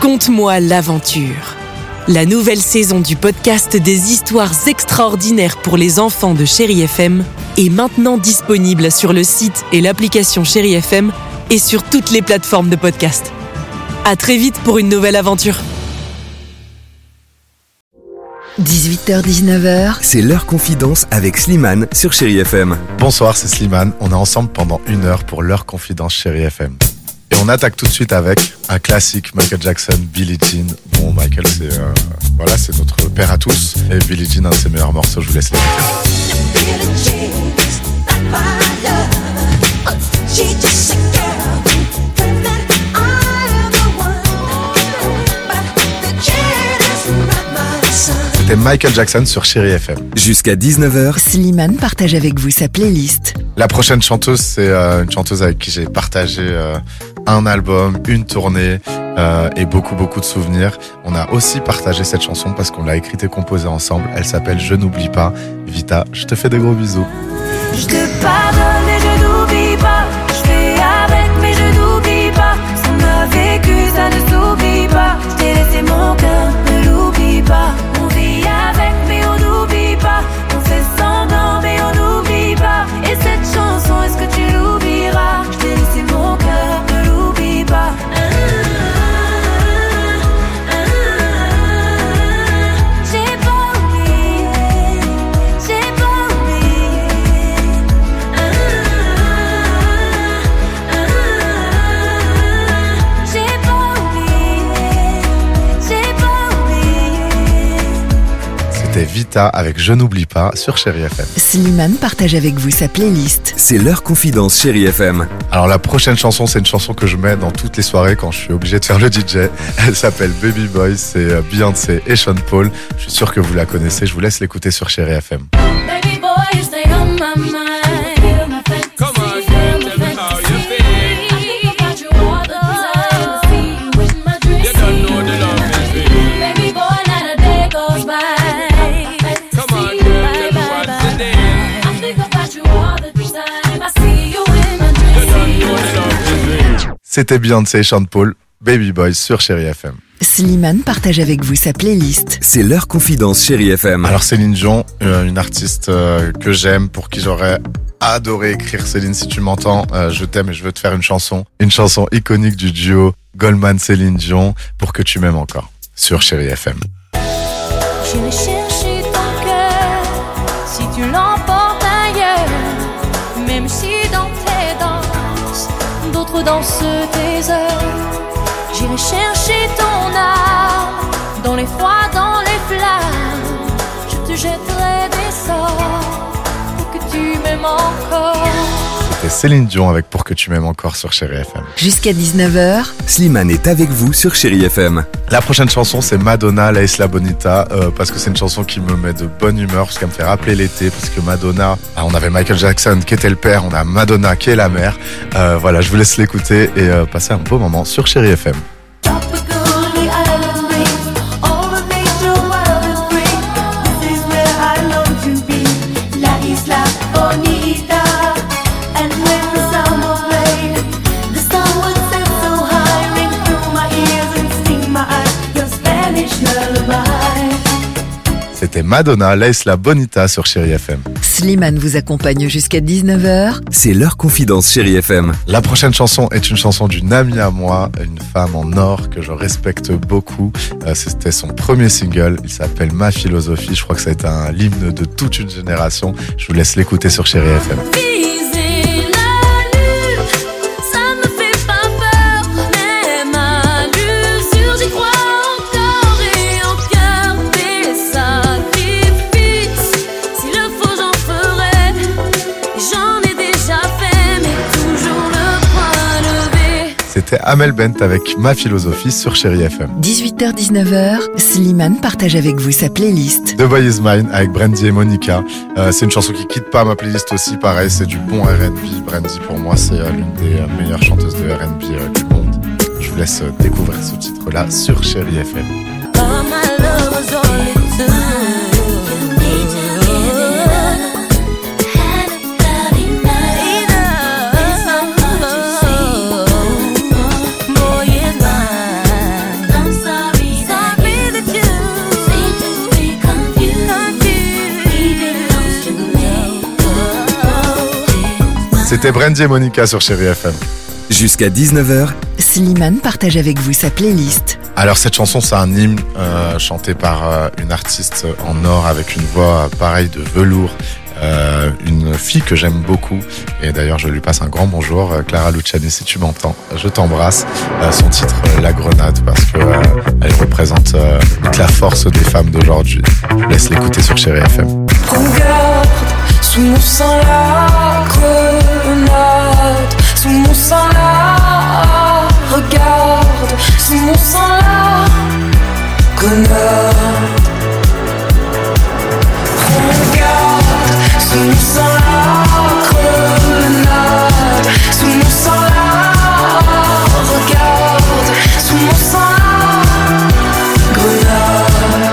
Conte-moi l'aventure. La nouvelle saison du podcast des histoires extraordinaires pour les enfants de Chéri FM est maintenant disponible sur le site et l'application Chéri FM et sur toutes les plateformes de podcast. À très vite pour une nouvelle aventure. 18h-19h, c'est l'heure confidence avec Slimane sur Chéri FM. Bonsoir, c'est Slimane. On est ensemble pendant 1 heure pour l'heure confidence Chéri FM. Et on attaque tout de suite avec un classique, Michael Jackson, Billie Jean. Bon, Michael, c'est notre père à tous. Et Billie Jean, un de ses meilleurs morceaux, je vous laisse l'écouter. C'était Michael Jackson sur Chéri FM. Jusqu'à 19h, Slimane partage avec vous sa playlist. La prochaine chanteuse, c'est une chanteuse avec qui j'ai partagé un album, une tournée et beaucoup de souvenirs. On a aussi partagé cette chanson parce qu'on l'a écrite et composée ensemble. Elle s'appelle Je n'oublie pas. Vita, je te fais des gros bisous. Je te pardonne et je n'oublie pas. Je fais avec mais je n'oublie pas. Ce qu'on a vécu, ça ne s'oublie pas. Je t'ai laissé mon cœur, ne l'oublie pas. On vit avec mais on n'oublie pas. On fait semblant mais on n'oublie pas. Et cette chanson, est-ce que tu l'oublieras? Je t'ai laissé mon cœur, ne l'oublie pas. J'ai pas oublié, j'ai pas oublié. J'ai pas oublié, j'ai pas oublié. C'était Vita avec Je n'oublie pas sur Chéri FM. Slimane partage avec vous sa playlist. c'est l'heure confidence Chéri FM. Alors la prochaine chanson, c'est une chanson que je mets dans toutes les soirées quand je suis obligé de faire le DJ. Elle s'appelle Baby Boy, c'est Beyoncé et Sean Paul. Je suis sûr que vous la connaissez, je vous laisse l'écouter sur Chéri FM. Baby boy, you stay on my mind. Feel my fantasy. Come on, girl, tell me how you feel. I think about you all the time. See you in my dreams. You don't know the love is real. Baby boy, not a day goes by. Come on, girl, tell me what's the deal. I think about you all the time. I see you in my You don't dreams. know the love is real. C'était Beyoncé et Sean Paul, Baby Boy sur Chéri FM. Slimane partage avec vous sa playlist. C'est l'heure confidence Chéri FM. Alors Céline Dion, une artiste que j'aime, pour qui j'aurais adoré écrire. Céline, si tu m'entends, je t'aime et je veux te faire une chanson iconique du duo Goldman-Céline Dion, Pour que tu m'aimes encore, sur Chéri FM. J'irai chercher ton cœur si tu l'emportes ailleurs. Même si dans tes danses, d'autres dansent tes heures. J'irai chercher ton âme dans les froids, dans les flammes. Je te jetterai des sorts pour que tu m'aimes encore. C'était Céline Dion avec Pour que tu m'aimes encore sur Chéri FM. Jusqu'à 19h, Slimane est avec vous sur Chéri FM. La prochaine chanson, c'est Madonna, La Isla Bonita, parce que c'est une chanson qui me met de bonne humeur, parce qu'elle me fait rappeler l'été, parce que Madonna, on avait Michael Jackson qui était le père, on a Madonna qui est la mère. Voilà, je vous laisse l'écouter et passer un beau moment sur Chéri FM. Tropically island breeze, all the nature world is free. This is where I long to be, La Isla Bonita. And when the summer played, the sun would set so high, ring through my ears and sting my eyes, your Spanish lullaby. C'était Madonna, La Isla Bonita sur Chéri FM. Slimane vous accompagne jusqu'à 19h. C'est l'heure confidence Chéri FM. La prochaine chanson est une chanson d'une amie à moi, une femme en or que je respecte beaucoup. C'était son premier single, il s'appelle Ma Philosophie. Je crois que ça a été l'hymne de toute une génération. Je vous laisse l'écouter sur Chéri FM. Viser la lune, ça me fait pas peur, même à l'usure, j'y crois encore et en cœur des sacrifices. S'il le faut, j'en ferai, j'en ai déjà fait, mais toujours le point levé. C'était Amel Bent avec Ma Philosophie sur Chéri FM. 18h-19h, Slimane partage avec vous sa playlist. The Boy Is Mine avec Brandy et Monica. C'est une chanson qui quitte pas ma playlist aussi. Pareil, c'est du bon R&B. Brandy, pour moi, c'est l'une des meilleures chanteuses de R&B du monde. Je vous laisse découvrir ce titre-là sur Chéri FM. Oh, my love was all it took. Boy is mine. C'était Brandy et Monica sur Chérie FM. Jusqu'à 19h, Slimane partage avec vous sa playlist. Alors cette chanson, c'est un hymne chanté par une artiste en or avec une voix pareille de velours. Une fille que j'aime beaucoup, et d'ailleurs je lui passe un grand bonjour, Clara Luciani, si tu m'entends, je t'embrasse. Son titre La Grenade, parce que elle représente toute la force des femmes d'aujourd'hui. Je laisse l'écouter sur Chérie FM. Regarde, sous mon sang la grenade, sous mon sang la, regarde, sous mon sang la grenade. Sous mon sang la grenade, sous mon sang la, regarde, sous mon sang la grenade.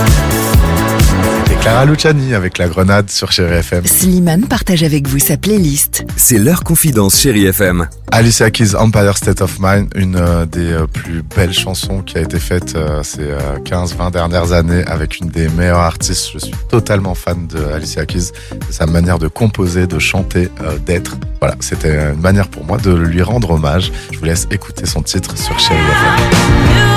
Et Clara Luciani avec La Grenade sur Chérie FM. Slimane partage avec vous sa playlist. c'est l'heure confidence Chérie FM. Alicia Keys, Empire State of Mind, une des plus belles chansons qui a été faite ces 15-20 dernières années avec une des meilleures artistes. Je suis totalement fan de Alicia Keys, de sa manière de composer, de chanter, d'être. Voilà, c'était une manière pour moi de lui rendre hommage. Je vous laisse écouter son titre sur Chérie FM.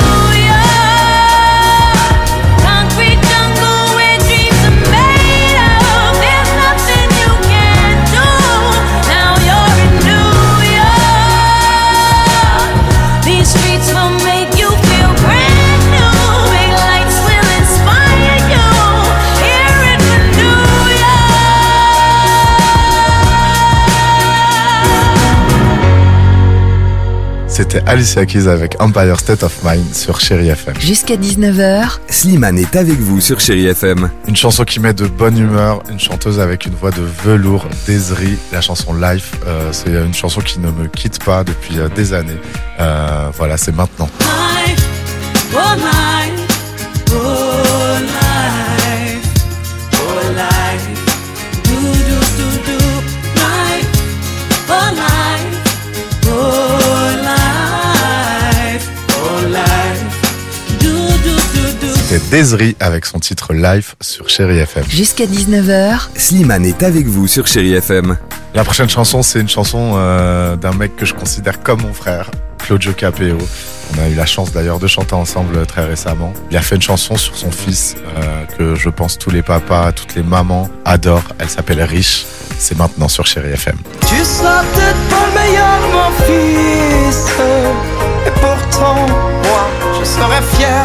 C'était Alicia Keys avec Empire State of Mind sur Chérie FM. Jusqu'à 19h, Slimane est avec vous sur Chérie FM. Une chanson qui met de bonne humeur, une chanteuse avec une voix de velours, Desri, la chanson Life. C'est une chanson qui ne me quitte pas depuis des années. Voilà, c'est maintenant. Life, oh life, oh life, oh life, do do do do, life, oh life, oh life, oh life, do do do do. C'était Desri avec son titre Life sur Chérie FM. jusqu'à 19h, Slimane est avec vous sur Chérie FM. La prochaine chanson, c'est une chanson d'un mec que je considère comme mon frère, Claudio Capéo. On a eu la chance d'ailleurs de chanter ensemble très récemment. Il a fait une chanson sur son fils que je pense tous les papas, toutes les mamans adorent. Elle s'appelle Riche. C'est maintenant sur Chérie FM. Tu seras peut-être pas le meilleur, mon fils, et pourtant, moi, je serais fier.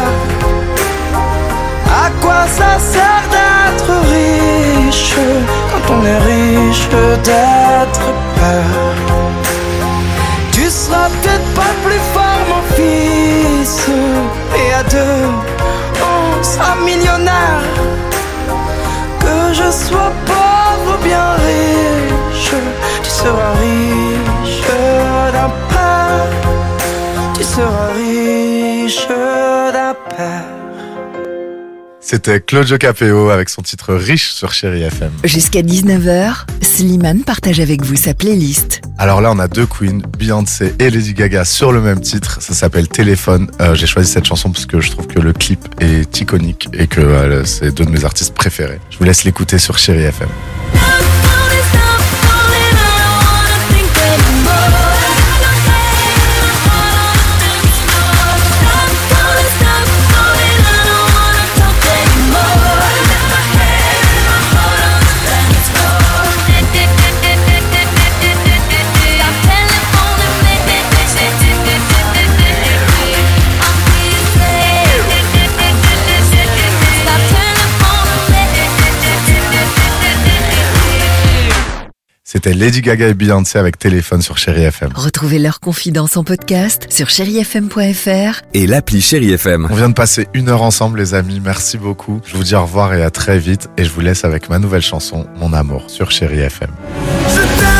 À quoi ça sert d'être riche quand on est riche d'être père? Tu seras peut-être pas plus fort, mon fils, et à deux, on sera millionnaire. Que je sois pauvre ou bien riche, tu seras riche d'un père. Tu seras riche d'un père. C'était Claudio Capéo avec son titre Riche sur Chérie FM. jusqu'à 19h, Slimane partage avec vous sa playlist. Alors là, on a deux queens, Beyoncé et Lady Gaga sur le même titre. Ça s'appelle Téléphone. J'ai choisi cette chanson parce que je trouve que le clip est iconique et que c'est deux de mes artistes préférés. Je vous laisse l'écouter sur Chérie FM. C'était Lady Gaga et Beyoncé avec Téléphone sur Chérie FM. Retrouvez leur confidence en podcast sur chérifm.fr. Et l'appli Chérie FM. On vient de passer 1 heure ensemble, les amis. Merci beaucoup. Je vous dis au revoir et à très vite. Et je vous laisse avec ma nouvelle chanson, Mon Amour, sur Chérie FM. Je t'aime.